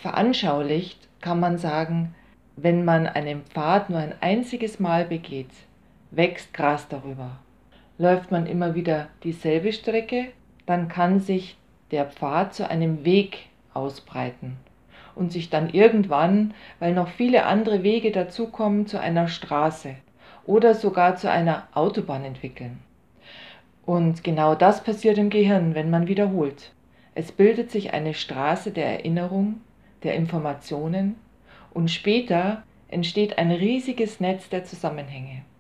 Veranschaulicht kann man sagen, wenn man einen Pfad nur ein einziges Mal begeht, wächst Gras darüber. Läuft man immer wieder dieselbe Strecke, dann kann sich der Pfad zu einem Weg ausbreiten und sich dann irgendwann, weil noch viele andere Wege dazukommen, zu einer Straße oder sogar zu einer Autobahn entwickeln. Und genau das passiert im Gehirn, wenn man wiederholt. Es bildet sich eine Straße der Erinnerung, der Informationen und später entsteht ein riesiges Netz der Zusammenhänge.